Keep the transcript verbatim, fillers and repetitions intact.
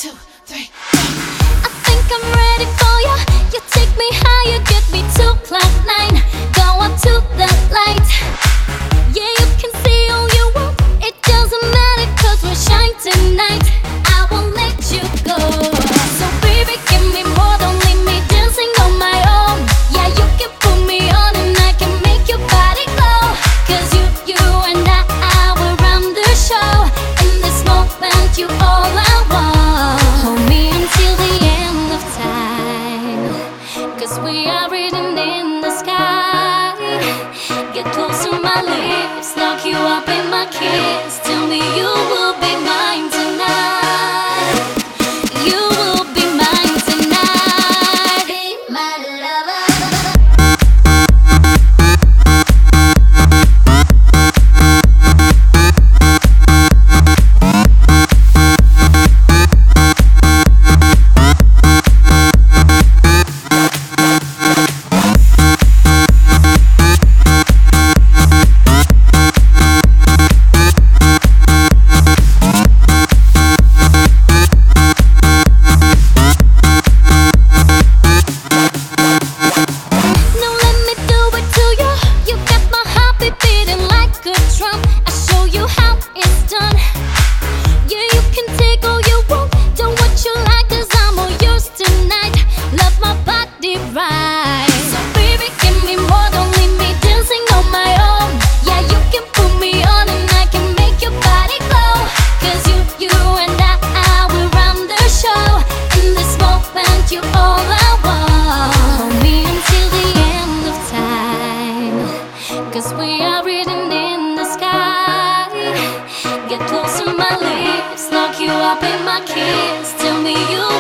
two, three, I think I'm ready for you. You take me higher, get me to cloud nine. Go up to the light. Yeah, you can see all you want. It doesn't matter, cause we'll shine tonight. I won't let you go. So baby, give me more, don't leave me dancing on my own. Yeah, you can put me on and I can make your body glow. Cause you, you and I, I will run the show. In this moment, you all I want. Hold me until the end of time. Cause we are written in the sky. Get close to my lips, lock you up in my kiss. Tell me you will be mine tonight. You will be mine tonight. Be my lover. Cause we are written in the sky. Get close to my lips, lock you up in my kiss. Tell me you